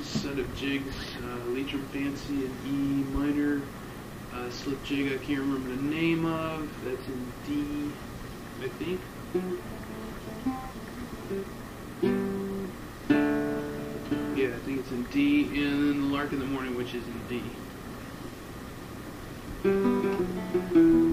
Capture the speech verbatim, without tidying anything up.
set of jigs, uh, Leitrim Fancy, an E minor, uh, slip jig I can't remember the name of, that's in D, I think. Yeah, I think it's in D, and then the Lark in the Morning, which is in D.